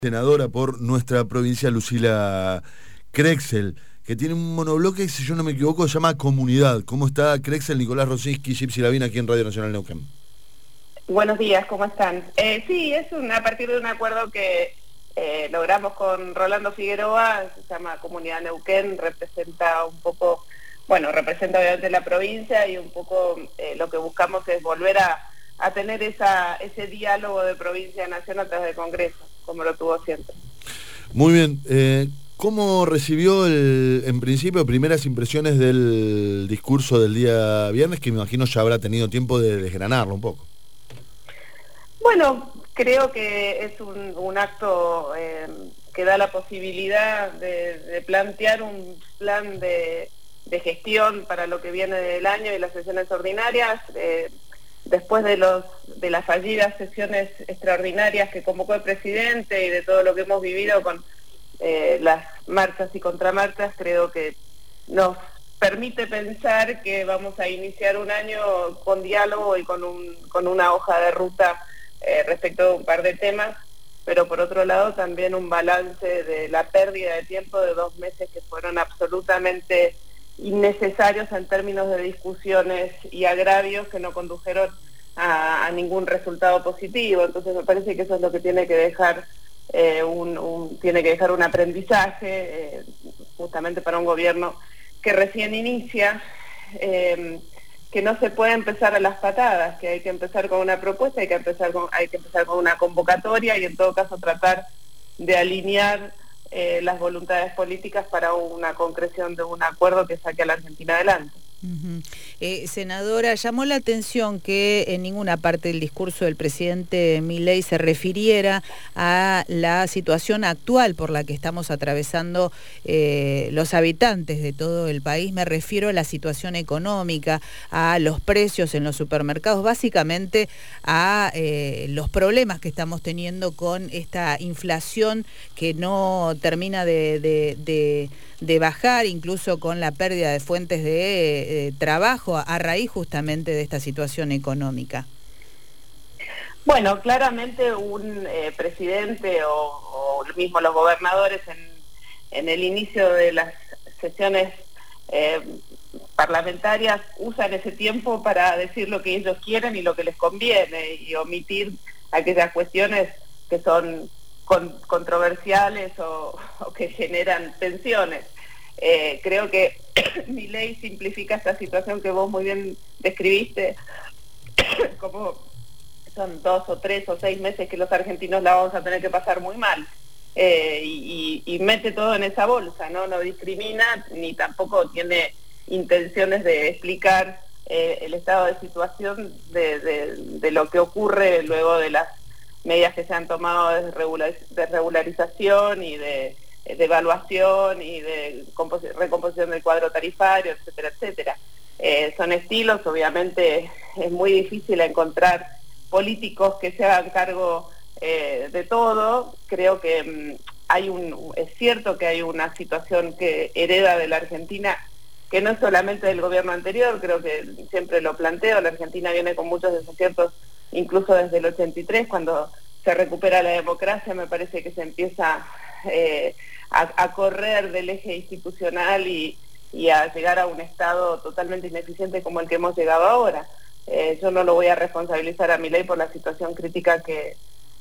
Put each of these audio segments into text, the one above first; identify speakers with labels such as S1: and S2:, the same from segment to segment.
S1: Senadora por nuestra provincia, Lucila Crexel, que tiene un monobloque, si yo no me equivoco, se llama Comunidad. ¿Cómo está Crexel, Nicolás Rosiski, Gypsy Lavina, aquí en Radio Nacional Neuquén?
S2: Buenos días, ¿cómo están? Sí, es a partir de un acuerdo que logramos con Rolando Figueroa, se llama Comunidad Neuquén, representa un poco, representa obviamente la provincia y un poco lo que buscamos es volver a tener ese diálogo de provincia-nación a través del Congreso, como lo tuvo siempre.
S1: Muy bien. ¿Cómo recibió en principio primeras impresiones del discurso del día viernes, que me imagino ya habrá tenido tiempo de desgranarlo un poco?
S2: Bueno, creo que es un acto que da la posibilidad de plantear un plan de gestión para lo que viene del año y las sesiones ordinarias. Después de las fallidas sesiones extraordinarias que convocó el presidente y de todo lo que hemos vivido con las marchas y contramarchas, creo que nos permite pensar que vamos a iniciar un año con diálogo y con una hoja de ruta respecto a un par de temas, pero por otro lado también un balance de la pérdida de tiempo de 2 meses que fueron absolutamente innecesarios en términos de discusiones y agravios que no condujeron a ningún resultado positivo. Entonces me parece que eso es lo que tiene que dejar un aprendizaje justamente para un gobierno que recién inicia, que no se puede empezar a las patadas, que hay que empezar con una propuesta, hay que empezar con una convocatoria y en todo caso tratar de alinear las voluntades políticas para una concreción de un acuerdo que saque a la Argentina adelante.
S3: Uh-huh. Senadora, llamó la atención que en ninguna parte del discurso del presidente Milei se refiriera a la situación actual por la que estamos atravesando los habitantes de todo el país. Me refiero a la situación económica, a los precios en los supermercados, básicamente a los problemas que estamos teniendo con esta inflación que no termina de bajar, incluso con la pérdida de fuentes de trabajo a raíz justamente de esta situación económica.
S2: Bueno, claramente un presidente o mismo los gobernadores en el inicio de las sesiones parlamentarias usan ese tiempo para decir lo que ellos quieren y lo que les conviene y omitir aquellas cuestiones que son controversiales o que generan tensiones. Creo que Milei simplifica esta situación que vos muy bien describiste, como son 2 o 3 o 6 meses que los argentinos la vamos a tener que pasar muy mal, y mete todo en esa bolsa, no discrimina ni tampoco tiene intenciones de explicar el estado de situación de lo que ocurre luego de las medidas que se han tomado de regularización y de evaluación y de recomposición del cuadro tarifario, etcétera, etcétera. Son estilos, obviamente es muy difícil encontrar políticos que se hagan cargo de todo. Creo que es cierto que hay una situación que hereda de la Argentina, que no es solamente del gobierno anterior, creo que siempre lo planteo, la Argentina viene con muchos desaciertos, incluso desde el 83, cuando se recupera la democracia, me parece que se empieza a correr del eje institucional y a llegar a un estado totalmente ineficiente como el que hemos llegado ahora. Yo no lo voy a responsabilizar a Milei por la situación crítica que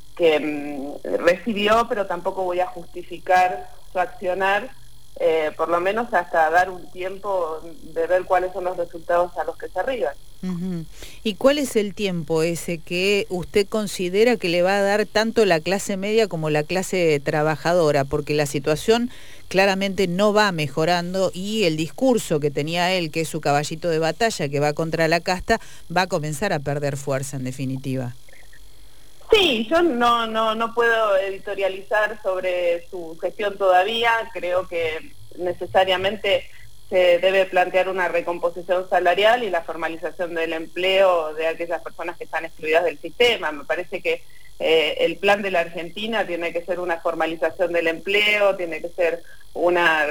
S2: recibió, pero tampoco voy a justificar su accionar, por lo menos hasta dar un tiempo de ver cuáles son los resultados a los que se arriban.
S3: Uh-huh. ¿Y cuál es el tiempo ese que usted considera que le va a dar tanto la clase media como la clase trabajadora? Porque la situación claramente no va mejorando y el discurso que tenía él, que es su caballito de batalla, que va contra la casta, va a comenzar a perder fuerza en definitiva.
S2: Sí, yo no puedo editorializar sobre su gestión todavía. Creo que necesariamente se debe plantear una recomposición salarial y la formalización del empleo de aquellas personas que están excluidas del sistema. Me parece que el plan de la Argentina tiene que ser una formalización del empleo, tiene que ser una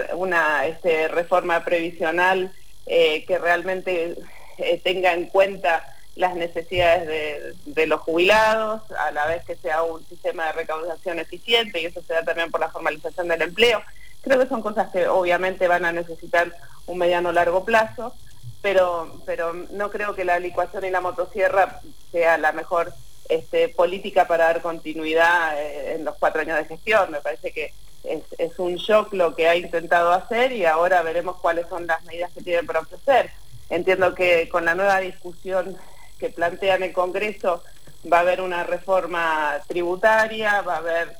S2: reforma previsional que realmente tenga en cuenta las necesidades de los jubilados, a la vez que sea un sistema de recaudación eficiente, y eso se da también por la formalización del empleo. Creo que son cosas que obviamente van a necesitar un mediano o largo plazo, pero no creo que la licuación y la motosierra sea la mejor política para dar continuidad en los 4 años de gestión. Me parece que es un shock lo que ha intentado hacer y ahora veremos cuáles son las medidas que tienen para ofrecer. Entiendo que con la nueva discusión que plantea en el Congreso va a haber una reforma tributaria, va a haber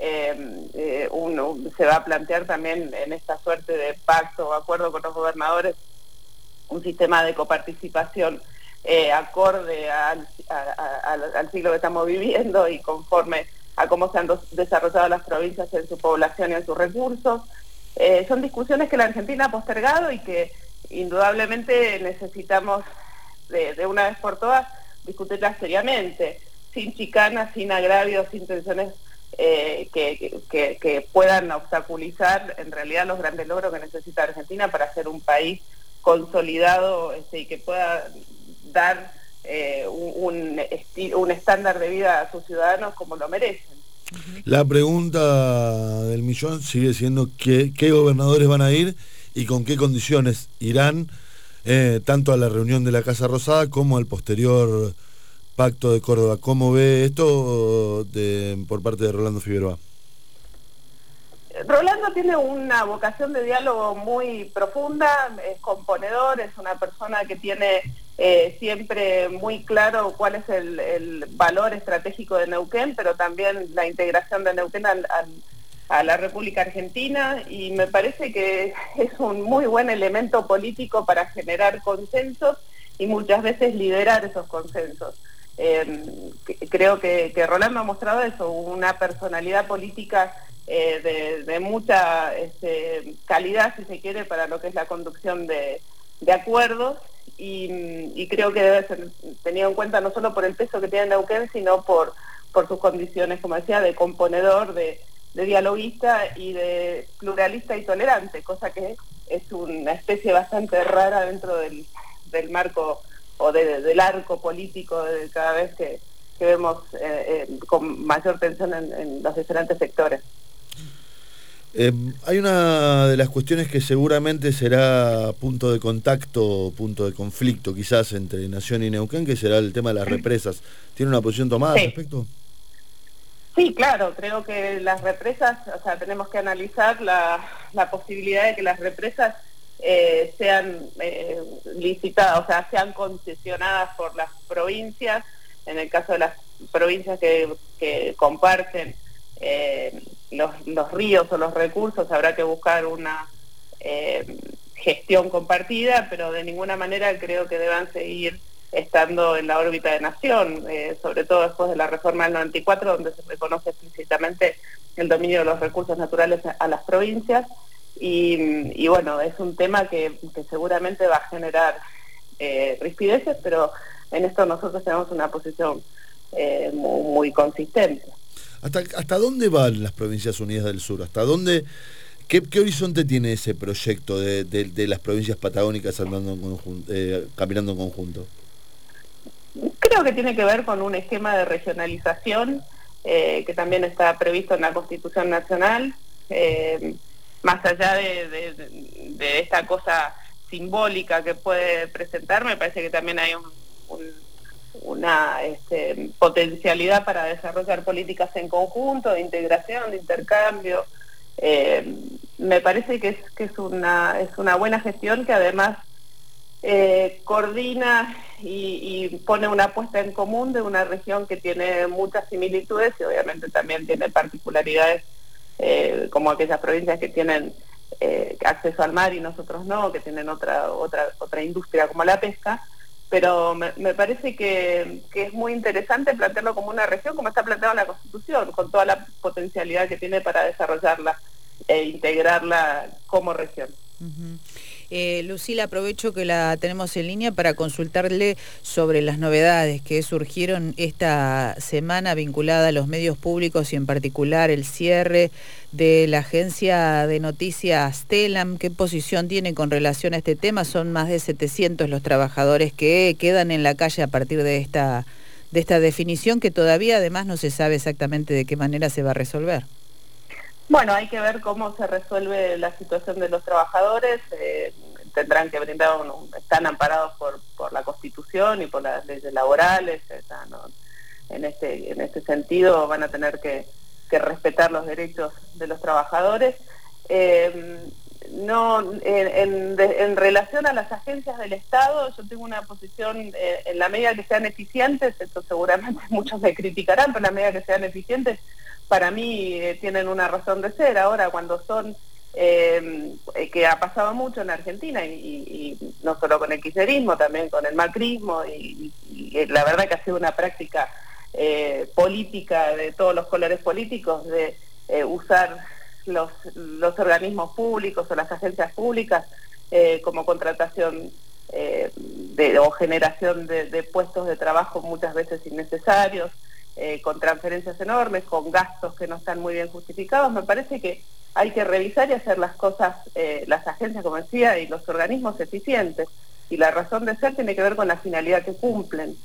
S2: se va a plantear también en esta suerte de pacto o acuerdo con los gobernadores un sistema de coparticipación acorde al siglo que estamos viviendo y conforme a cómo se han desarrollado las provincias en su población y en sus recursos. Son discusiones que la Argentina ha postergado y que indudablemente necesitamos de una vez por todas discutirlas seriamente, sin chicanas, sin agravios, sin tensiones que puedan obstaculizar en realidad los grandes logros que necesita Argentina para ser un país consolidado y que pueda dar un estándar de vida a sus ciudadanos como lo merecen.
S1: La pregunta del millón sigue siendo qué gobernadores van a ir y con qué condiciones irán tanto a la reunión de la Casa Rosada como al posterior Pacto de Córdoba. ¿Cómo ve esto por parte de Rolando Figueroa?
S2: Rolando tiene una vocación de diálogo muy profunda, es componedor, es una persona que tiene siempre muy claro cuál es el valor estratégico de Neuquén, pero también la integración de Neuquén a la República Argentina, y me parece que es un muy buen elemento político para generar consensos y muchas veces liderar esos consensos. Creo que Rolando ha mostrado eso, una personalidad política de mucha calidad, si se quiere, para lo que es la conducción de acuerdos, y creo que debe ser tenido en cuenta no solo por el peso que tiene Neuquén, sino por sus condiciones, como decía, de componedor, de dialoguista y de pluralista y tolerante, cosa que es una especie bastante rara dentro del marco o del arco político de cada vez que vemos con mayor tensión en los diferentes sectores.
S1: Hay una de las cuestiones que seguramente será punto de contacto, punto de conflicto quizás entre Nación y Neuquén, que será el tema de las represas. ¿Tiene una posición tomada al respecto?
S2: Sí, claro, creo que las represas, o sea, tenemos que analizar la posibilidad de que las represas sean licitadas, o sea, sean concesionadas por las provincias. En el caso de las provincias que comparten los ríos o los recursos, habrá que buscar una gestión compartida, pero de ninguna manera creo que deban seguir estando en la órbita de Nación, sobre todo después de la reforma del 94, donde se reconoce explícitamente el dominio de los recursos naturales a las provincias, y bueno, es un tema que seguramente va a generar rispideces, pero en esto nosotros tenemos una posición muy consistente.
S1: ¿Hasta dónde van las Provincias Unidas del Sur? ¿Hasta dónde? ¿Qué horizonte tiene ese proyecto de las provincias patagónicas caminando en conjunto?
S2: Creo que tiene que ver con un esquema de regionalización que también está previsto en la Constitución Nacional, más allá de esta cosa simbólica que puede presentar. Me parece que también hay una potencialidad para desarrollar políticas en conjunto, de integración, de intercambio. Me parece que es una buena gestión que además coordina y pone una apuesta en común de una región que tiene muchas similitudes y obviamente también tiene particularidades, como aquellas provincias que tienen acceso al mar y nosotros no, que tienen otra industria como la pesca. Pero me parece que es muy interesante plantearlo como una región, como está planteado en la Constitución, con toda la potencialidad que tiene para desarrollarla e integrarla como región.
S3: Lucila, aprovecho que la tenemos en línea para consultarle sobre las novedades que surgieron esta semana vinculada a los medios públicos y en particular el cierre de la agencia de noticias Telam. ¿Qué posición tiene con relación a este tema? Son más de 700 los trabajadores que quedan en la calle a partir de esta definición que todavía además no se sabe exactamente de qué manera se va a resolver.
S2: Bueno, hay que ver cómo se resuelve la situación de los trabajadores. Tendrán que brindar, están amparados por la Constitución y por las leyes laborales. En este sentido van a tener que respetar los derechos de los trabajadores. En relación a las agencias del Estado, yo tengo una posición, en la medida que sean eficientes, esto seguramente muchos me criticarán, pero en la medida que sean eficientes, para mí tienen una razón de ser. Ahora, cuando son, que ha pasado mucho en Argentina, y no solo con el kirchnerismo, también con el macrismo, y la verdad que ha sido una práctica política de todos los colores políticos, de usar los organismos públicos o las agencias públicas como contratación o generación de puestos de trabajo muchas veces innecesarios, con transferencias enormes, con gastos que no están muy bien justificados. Me parece que hay que revisar y hacer las cosas, las agencias, como decía, y los organismos eficientes, y la razón de ser tiene que ver con la finalidad que cumplen.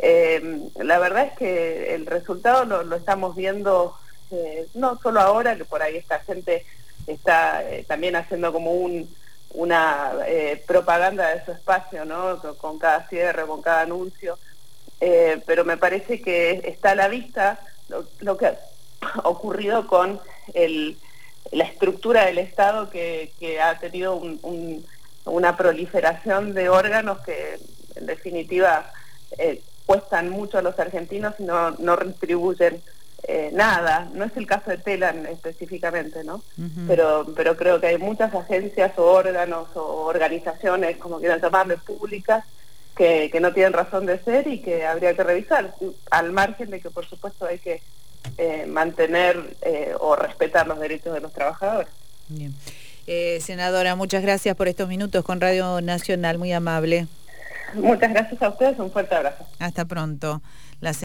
S2: La verdad es que el resultado lo estamos viendo no solo ahora, que por ahí esta gente está también haciendo como una propaganda de su espacio, ¿no? Con cada cierre, con cada anuncio, pero me parece que está a la vista lo que ha ocurrido con la estructura del Estado, que ha tenido una proliferación de órganos que en definitiva cuestan mucho a los argentinos y no retribuyen nada. No es el caso de Telam específicamente, ¿no? Uh-huh. Pero creo que hay muchas agencias o órganos o organizaciones, como quieran llamarle, públicas, que no tienen razón de ser y que habría que revisar, al margen de que por supuesto hay que mantener o respetar los derechos de los trabajadores.
S3: Bien. Senadora, muchas gracias por estos minutos con Radio Nacional, muy amable.
S2: Muchas gracias a ustedes, un fuerte abrazo.
S3: Hasta pronto.